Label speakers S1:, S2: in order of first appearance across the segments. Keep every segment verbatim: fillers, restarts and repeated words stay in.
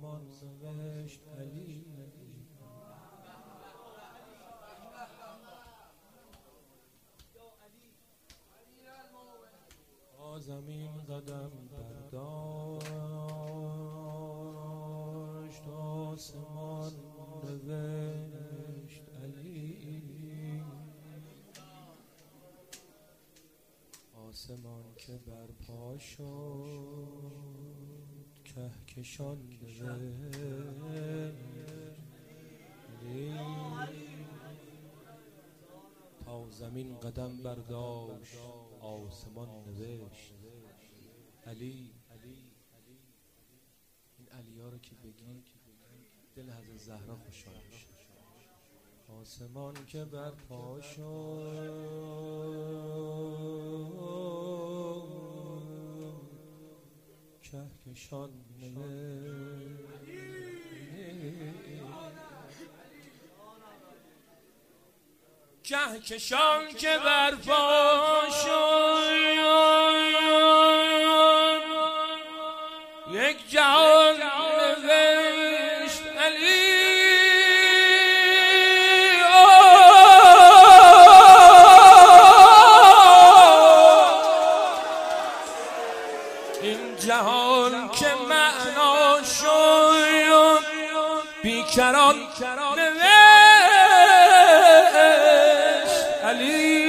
S1: نوشت علی. تا زمین قدم برداشت آسمان نوشت علی. آسمان که برپا شد کهکشان نوشت علی. تا زمین قدم برداشت آسمان نوشت علی. این علی ها رو که بگی دل حضرت زهرا خوشحال میشه. آسمان که برپا شد کهکشان نوشت کهکشان که برپا شد یک جهان نوشت علی. این جهان که معنا شد بیکران نوشت علی.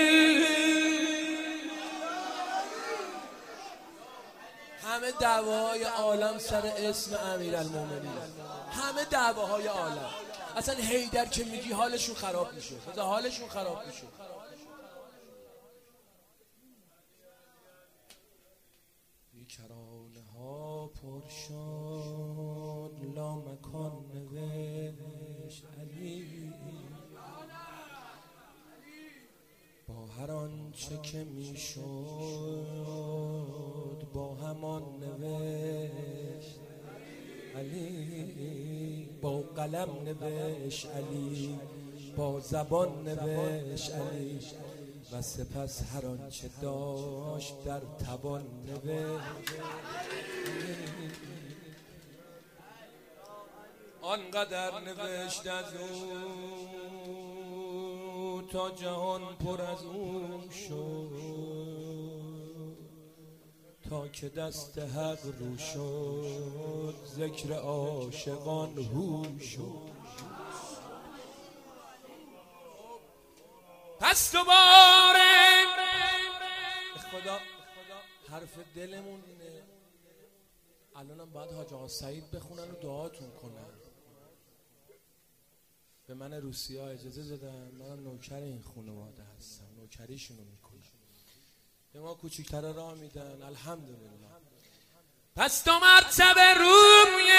S1: همه دعواهای عالم سر اسم امیرالمومنین، همه دعواهای عالم. اصلا حیدر که میگی حالشون خراب میشه، خدا حالشون خراب میشه. بیکرانه ها پر شد لامکان نوشت علی. با هر آنچه که میشد با همان نوشت علی. با قلم نوشت علی، با زبان نوشت علی و سپس هر آنچه داشت در توان نوشت. آنقدر نوشت از او تا جهان پر از او شد، تا که دست حق رو شد ذکر عاشقان هو شد. پس دوباره خدا حرف دلمون اینه. الانم باید حاج آقا سعید بخونن و دعاتون کنن. به من روسیه ها اجازه دادن، من نوکر این خانواده هستم، نوکریشونو میکنم، به ما کوچکتر راه میدن. الحمدلله. پس دو مرتبه روی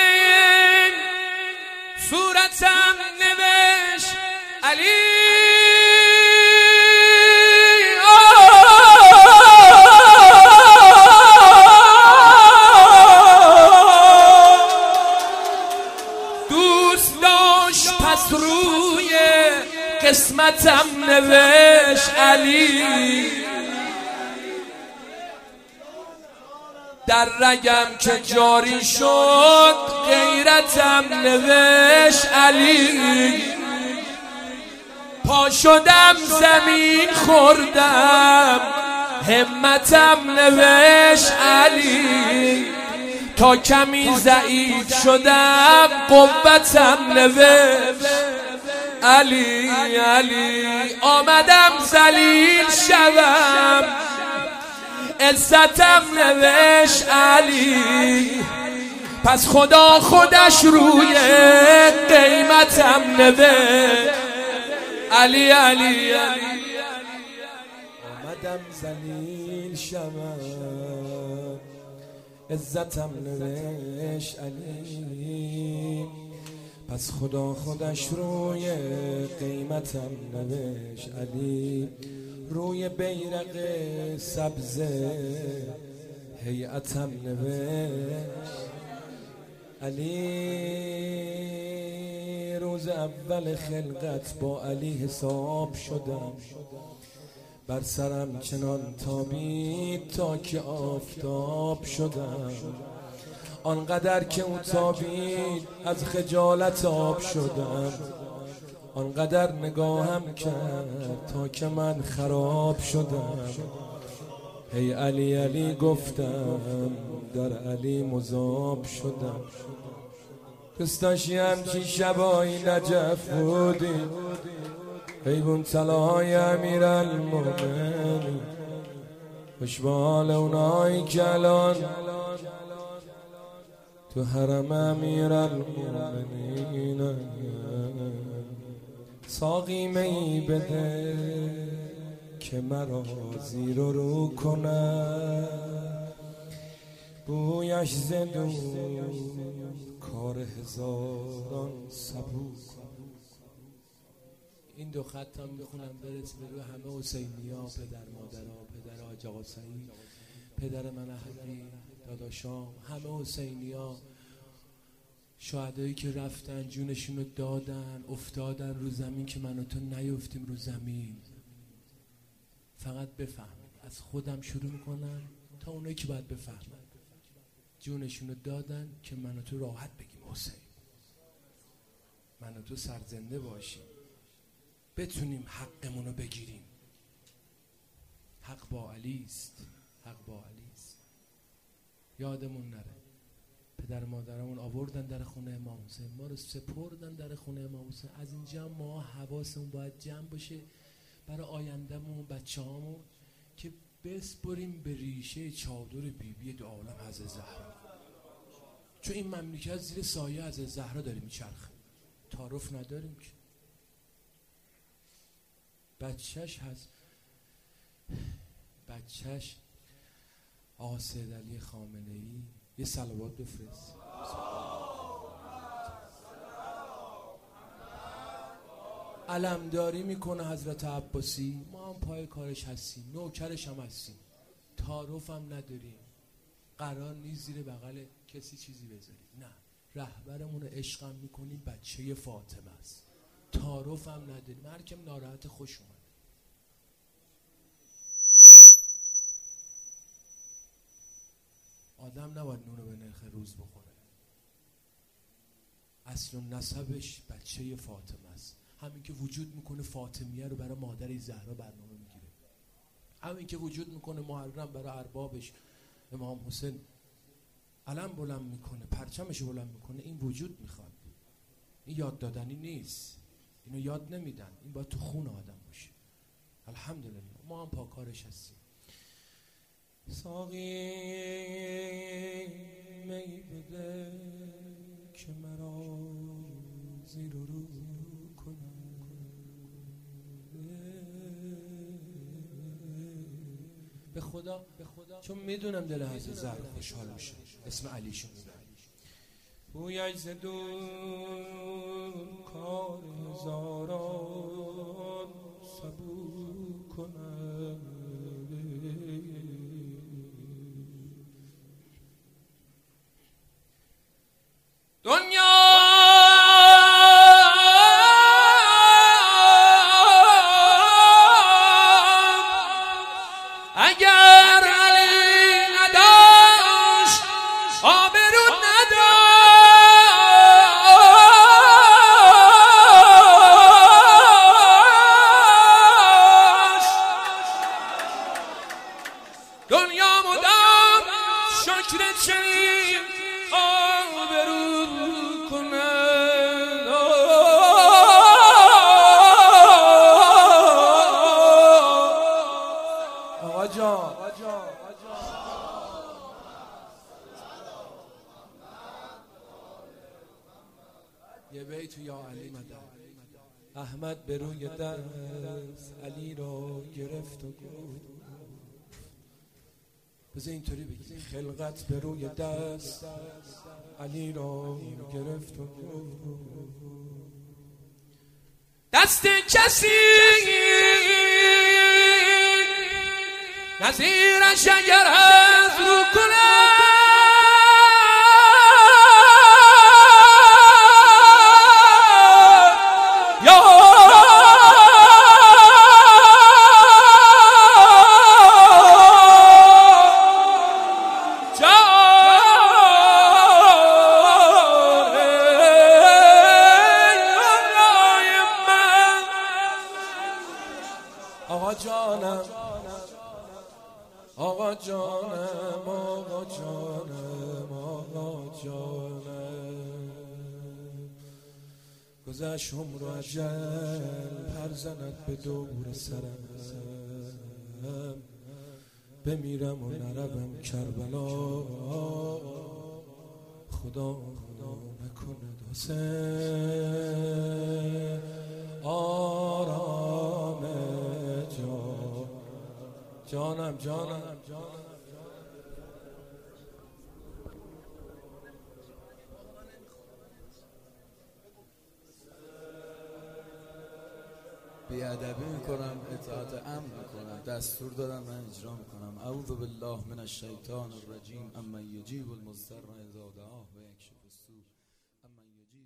S1: صورتم نوشت علی. روی قسمتم نوشت علی. در رگم که جاری شد غیرتم نوشت علی. پا شدم زمین خوردم همتم نوشت علی. تا کمی ضعیف شدم قوتم نوشت علی. علی آمدم ذلیل شدم عزتم نوشت علی. پس خدا خودش روی قیمتم نوشت علی. علی آمدم ذلیل شدم عزتم نوشت علی. پس خدا خودش روی قیمتم نوشت علی. روی بیرق سبز هیئتم نوشت علی. روز اول خلقت با علی حساب شدم، بر سرم چنان تابید تا که آفتاب شدم. آنقدر که اون تابید از خجالت آب شدم، آنقدر نگاهم کرد تا که من خراب شدم. هی علی علی گفتم در علی مذاب شدم. دوست داشتی همچین شبایی نجف بودی، حیبون طلاهای امیر المومنی، خوش به حال اونایی که الان تو حرم امیر المومنین. ساقی می بده که مرا زیر و رو کنه، بویش زدون کار هزاران سبو. این دو خط هم میخونم برس به روی همه حسینی ها، پدر مادر ها، پدر حاج آقا سعید، پدر من احمدی، داداشام، همه حسینی ها، شهدایی که رفتن جونشون رو دادن، افتادن رو زمین که من و تو نیفتیم رو زمین. فقط بفهمید، از خودم شروع میکنم تا اونایی که باید بفهمن، جونشون رو دادن که من و تو راحت بگیم حسین، من و تو سرزنده باشیم، بتونیم حقمون رو بگیریم. حق با علی است، حق با علی است. یادمون نره پدر مادرمون آوردن در خونه امام حسین، ما رو سپردن در خونه امام حسین. از اینجا ما حواسمون باید جمع باشه برای آیندهمون، بچه‌هامون، که بسپریم به ریشه چادر بیبی دو عالم حضرت زهرا. چون این مملکت زیر سایه حضرت زهرا داره میچرخه، تعارف نداریم که. بچهش هست، بچهش آقا سید علی خامنه‌ای. یه صلوات بفرست. علمداری میکنه حضرت عباسی، ما هم پای کارش هستیم، نوکرش هم هستیم، تعارف هم نداریم، قرار نیست زیر بغل کسی چیزی بذاریم. نه، رهبرمون عشق هم میکنیم، بچه فاطمه است، تعارف هم نداریم. هر کم ناراحت خوش اومد. آدم نباید نونو به نرخ روز بخوره. اصل و نسبش بچه فاطمه است. همین که وجود میکنه فاطمیه رو برای مادر زهرا برنامه میگیره، همین که وجود میکنه محرم برای اربابش امام حسین علم بلند میکنه، پرچمش بلند میکنه. این وجود میخواد، این یاد دادنی نیست، اینو یاد نمیدن، این باید تو خون آدم باشه. الحمدلله ما هم پاکارش هستیم. ساقی می بده که مرا زیر و رو کنه، به خدا به خدا چون میدونم دل حضرت زهرا خوشحال میشه اسم علیشون میبره. بویش زدون کار هزاران سبو کنه، دنیا اگر علی نداشت آبرو نداشت، دنیا مدام شکر چنین آبرو کنه. آقا جان یه بیت یا علی مدد. احمد به روی دست علی را گرفت و گفت، بذار اینطوری بگیم، خلقت به روی دست علی را گرفت و گفت، دست کسی نظیرش اگر از رو کنه، جانم آقا جانم آقا جانم آقا جانم گذشت عمر و اجل پر زند به دور سرم بمیرم و نروم کربلا خدا خدا نکند حسین آرام جان جانم جانم
S2: بیادبی میکنم، اطاعت امر میکنم، دستور دادم من اجرا میکنم. اعوذ بالله من الشیطان الرجیم. اما یجیب المضطر اذا دعاه و یکشف السوء. اما یجیب